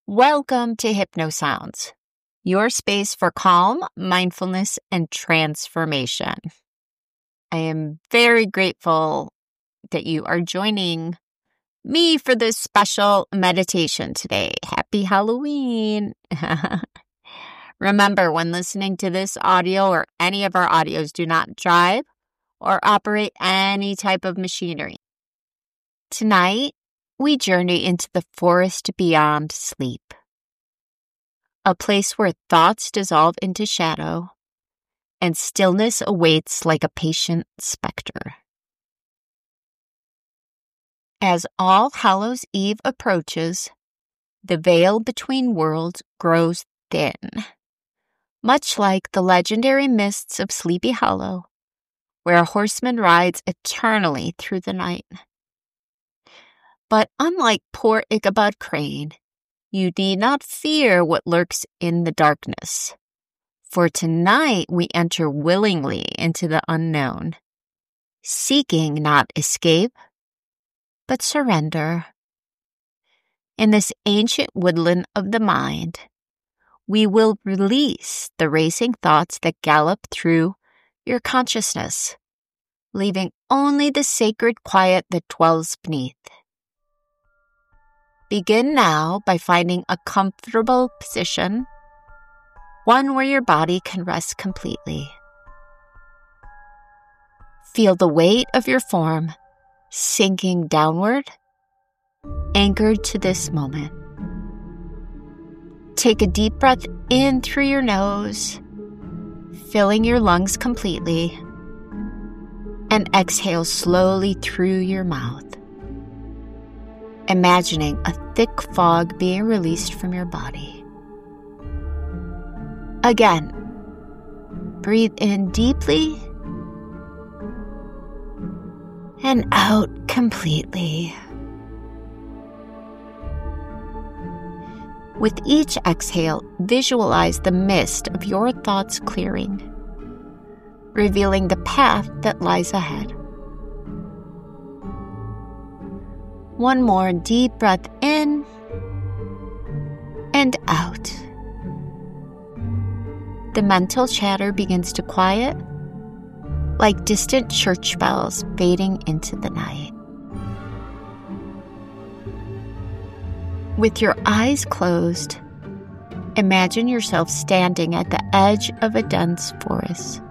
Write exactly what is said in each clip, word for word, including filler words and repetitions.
Welcome to HypnoSounds, your space for calm, mindfulness, and transformation. I am very grateful that you are joining me for this special meditation today. Happy Halloween. Remember, when listening to this audio or any of our audios, do not drive or operate any type of machinery. Tonight, we journey into the forest beyond sleep, a place where thoughts dissolve into shadow and stillness awaits like a patient specter. As All Hallows Eve approaches, the veil between worlds grows thin, much like the legendary mists of Sleepy Hollow, where a horseman rides eternally through the night. But unlike poor Ichabod Crane, you need not fear what lurks in the darkness. For tonight we enter willingly into the unknown, seeking not escape, but surrender. In this ancient woodland of the mind, we will release the racing thoughts that gallop through your consciousness, leaving only the sacred quiet that dwells beneath. Begin now by finding a comfortable position, one where your body can rest completely. Feel the weight of your form sinking downward, anchored to this moment. Take a deep breath in through your nose, filling your lungs completely, and exhale slowly through your mouth, imagining a thick fog being released from your body. Again, breathe in deeply and out completely. With each exhale, visualize the mist of your thoughts clearing, revealing the path that lies ahead. One more deep breath in and out. The mental chatter begins to quiet, like distant church bells fading into the night. With your eyes closed, imagine yourself standing at the edge of a dense forest.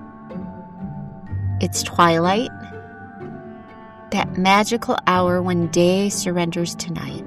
It's twilight, that magical hour when day surrenders to night.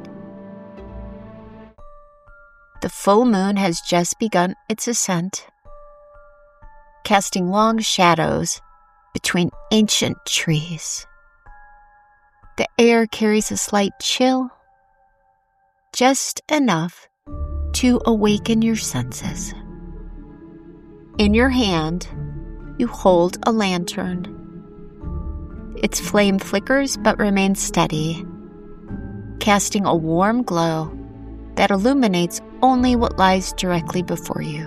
The full moon has just begun its ascent, casting long shadows between ancient trees. The air carries a slight chill, just enough to awaken your senses. In your hand, you hold a lantern. Its flame flickers but remains steady, casting a warm glow that illuminates only what lies directly before you.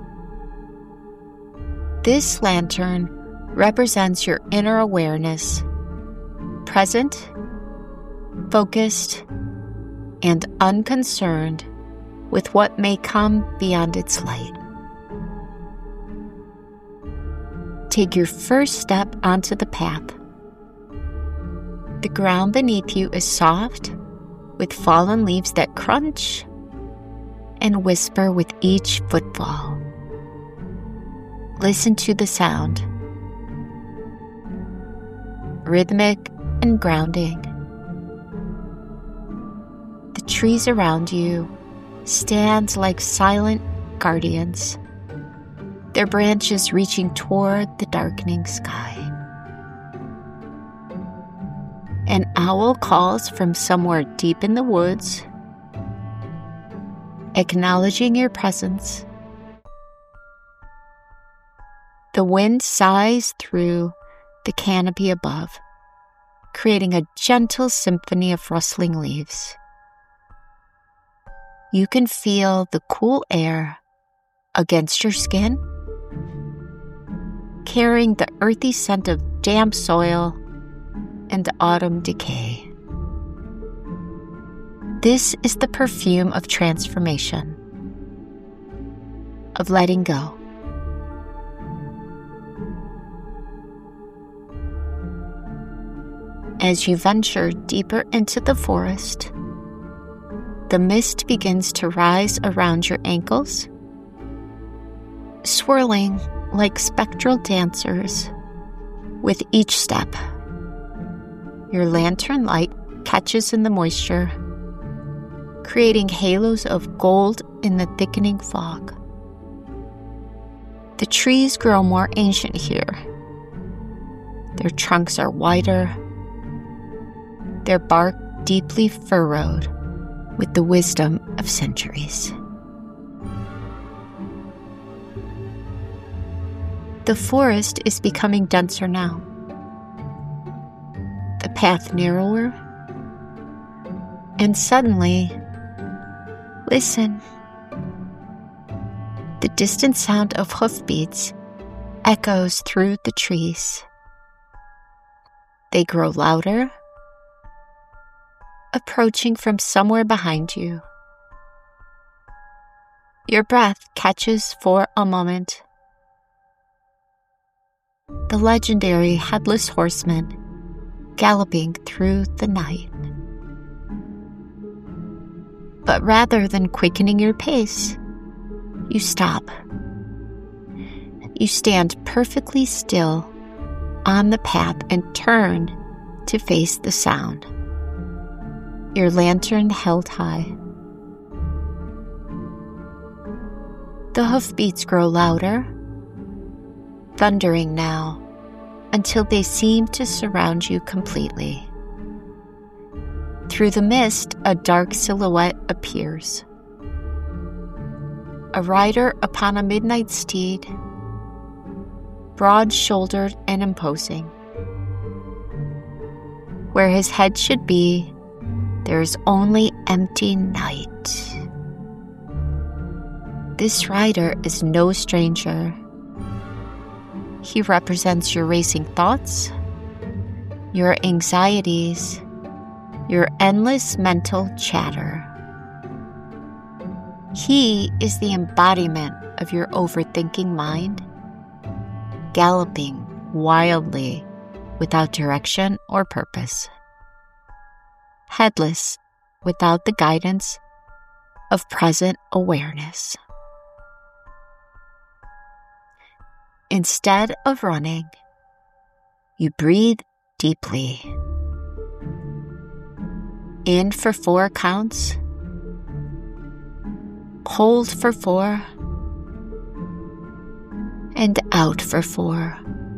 This lantern represents your inner awareness, present, focused, and unconcerned with what may come beyond its light. Take your first step onto the path. The ground beneath you is soft, with fallen leaves that crunch and whisper with each footfall. Listen to the sound, rhythmic and grounding. The trees around you stand like silent guardians, their branches reaching toward the darkening sky. An owl calls from somewhere deep in the woods, acknowledging your presence. The wind sighs through the canopy above, creating a gentle symphony of rustling leaves. You can feel the cool air against your skin, carrying the earthy scent of damp soil and autumn decay. This is the perfume of transformation, of letting go. As you venture deeper into the forest, the mist begins to rise around your ankles, swirling like spectral dancers with each step. Your lantern light catches in the moisture, creating halos of gold in the thickening fog. The trees grow more ancient here. Their trunks are wider, their bark deeply furrowed with the wisdom of centuries. The forest is becoming denser now, the path narrower, and suddenly, listen. The distant sound of hoofbeats echoes through the trees. They grow louder, approaching from somewhere behind you. Your breath catches for a moment. The legendary Headless Horseman galloping through the night. But rather than quickening your pace, you stop. You stand perfectly still on the path and turn to face the sound, your lantern held high. The hoofbeats grow louder, thundering now, until they seem to surround you completely. Through the mist, a dark silhouette appears. A rider upon a midnight steed, broad-shouldered and imposing. Where his head should be, there is only empty night. This rider is no stranger. He represents your racing thoughts, your anxieties, your endless mental chatter. He is the embodiment of your overthinking mind, galloping wildly without direction or purpose. Headless without the guidance of present awareness. Instead of running, you breathe deeply. In for four counts. Hold for four. And out for four.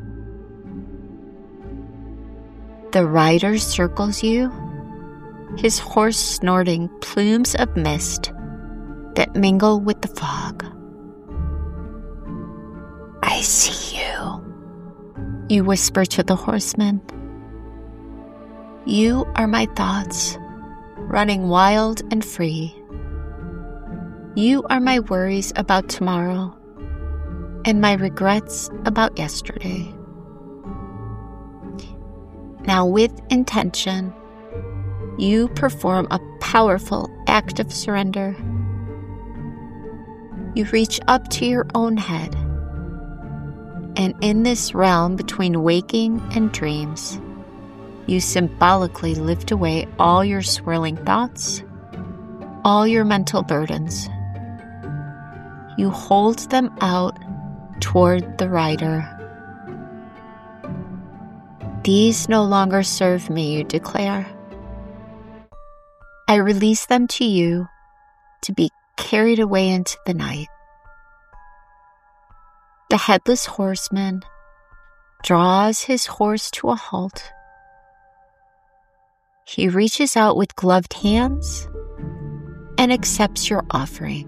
The rider circles you, his horse snorting plumes of mist that mingle with the fog. I see you, you whisper to the horseman. You are my thoughts, running wild and free. You are my worries about tomorrow and my regrets about yesterday. Now, with intention, you perform a powerful act of surrender. You reach up to your own head, and in this realm between waking and dreams, you symbolically lift away all your swirling thoughts, all your mental burdens. You hold them out toward the rider. These no longer serve me, you declare. I release them to you to be carried away into the night. The headless horseman draws his horse to a halt. He reaches out with gloved hands and accepts your offering.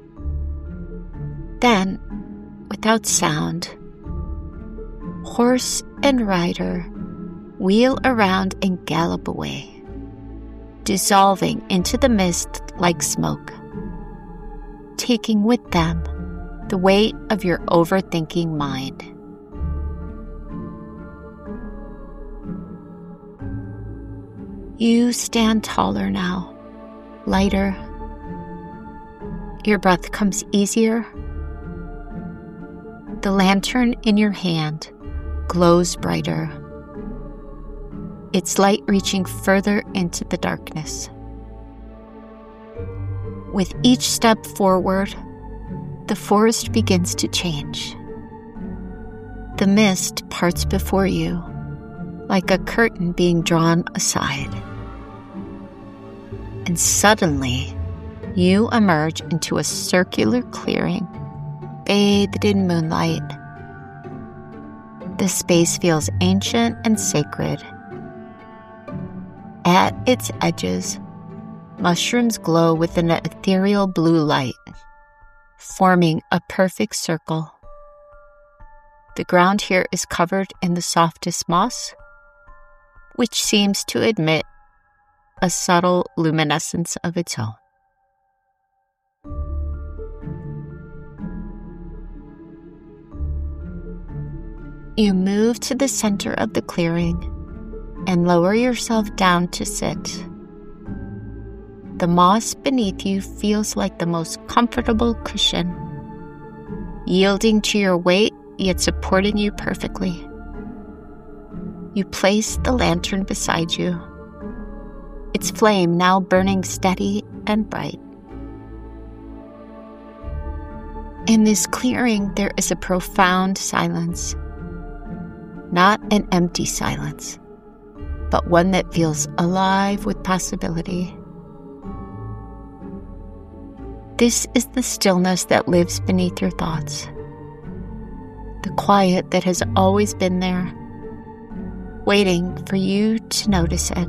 Then, without sound, horse and rider wheel around and gallop away, dissolving into the mist like smoke, taking with them the weight of your overthinking mind. You stand taller now, lighter. Your breath comes easier. The lantern in your hand glows brighter, its light reaching further into the darkness. With each step forward, the forest begins to change. The mist parts before you, like a curtain being drawn aside. And suddenly, you emerge into a circular clearing, bathed in moonlight. The space feels ancient and sacred. At its edges, mushrooms glow with an ethereal blue light, forming a perfect circle. The ground here is covered in the softest moss, which seems to emit a subtle luminescence of its own. You move to the center of the clearing and lower yourself down to sit. The moss beneath you feels like the most comfortable cushion, yielding to your weight yet supporting you perfectly. You place the lantern beside you, its flame now burning steady and bright. In this clearing, there is a profound silence. Not an empty silence, but one that feels alive with possibility. This is the stillness that lives beneath your thoughts, the quiet that has always been there, waiting for you to notice it.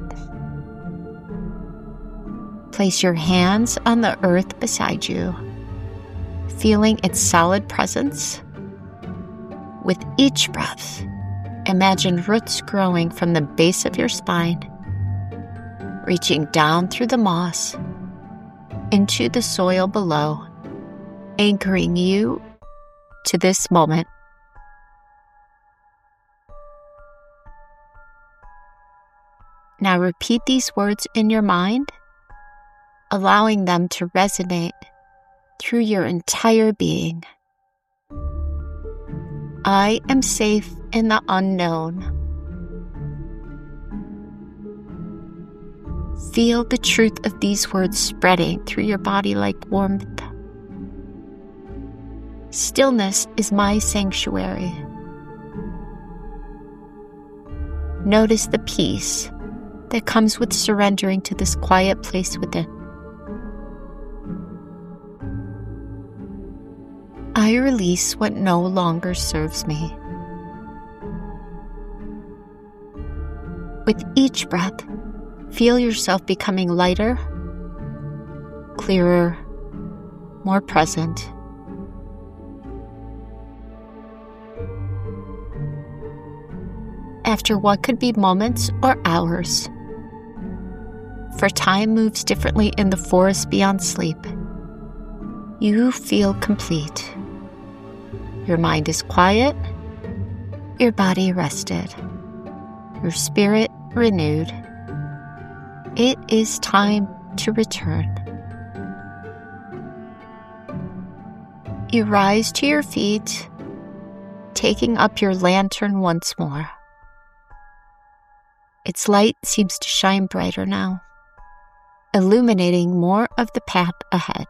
Place your hands on the earth beside you, feeling its solid presence. With each breath, imagine roots growing from the base of your spine, reaching down through the moss into the soil below, anchoring you to this moment. Now repeat these words in your mind, allowing them to resonate through your entire being. I am safe in the unknown. Feel the truth of these words spreading through your body like warmth. Stillness is my sanctuary. Notice the peace that comes with surrendering to this quiet place within. I release what no longer serves me. With each breath, feel yourself becoming lighter, clearer, more present. After what could be moments or hours, for time moves differently in the forest beyond sleep, you feel complete. Your mind is quiet, your body rested, your spirit renewed. It is time to return. You rise to your feet, taking up your lantern once more. Its light seems to shine brighter now, illuminating more of the path ahead.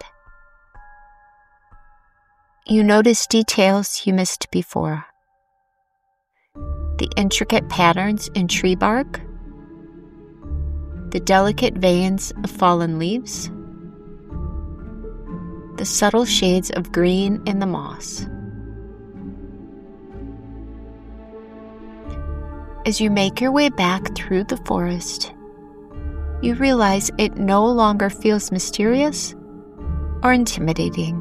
You notice details you missed before. The intricate patterns in tree bark, the delicate veins of fallen leaves, the subtle shades of green in the moss. As you make your way back through the forest, you realize it no longer feels mysterious or intimidating.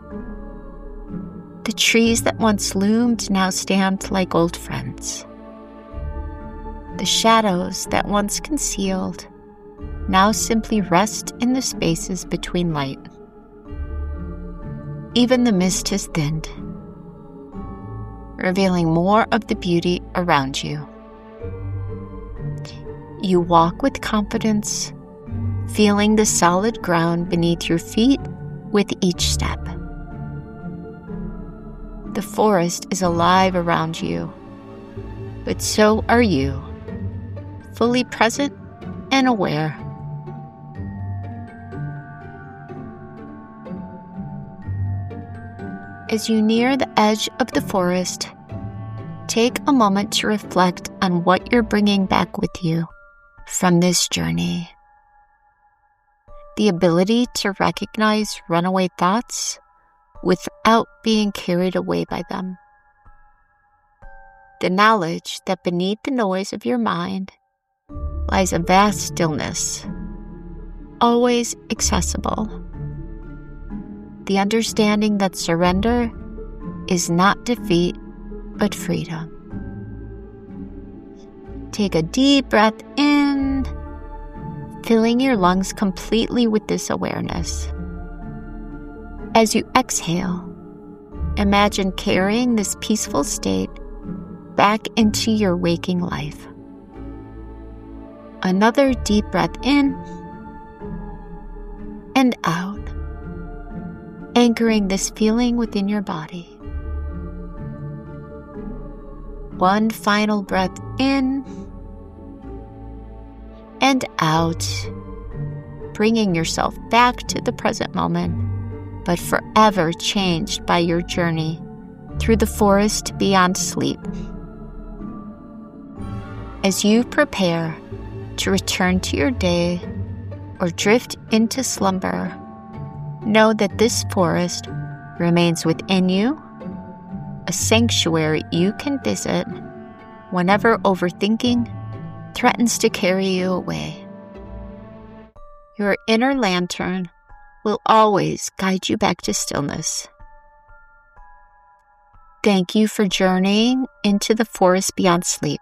The trees that once loomed now stand like old friends. The shadows that once concealed now simply rest in the spaces between light. Even the mist has thinned, revealing more of the beauty around you. You walk with confidence, feeling the solid ground beneath your feet with each step. The forest is alive around you, but so are you, fully present and aware. As you near the edge of the forest, take a moment to reflect on what you're bringing back with you from this journey. The ability to recognize runaway thoughts without being carried away by them. The knowledge that beneath the noise of your mind lies a vast stillness, always accessible. The understanding that surrender is not defeat, but freedom. Take a deep breath in, filling your lungs completely with this awareness. As you exhale, imagine carrying this peaceful state back into your waking life. Another deep breath in and out, anchoring this feeling within your body. One final breath in and out, bringing yourself back to the present moment, but forever changed by your journey through the forest beyond sleep. As you prepare to return to your day or drift into slumber, know that this forest remains within you, a sanctuary you can visit whenever overthinking threatens to carry you away. Your inner lantern will always guide you back to stillness. Thank you for journeying into the forest beyond sleep.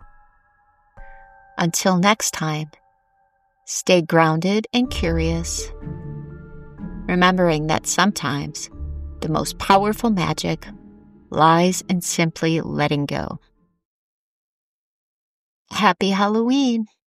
Until next time, stay grounded and curious, remembering that sometimes the most powerful magic lies in simply letting go. Happy Halloween!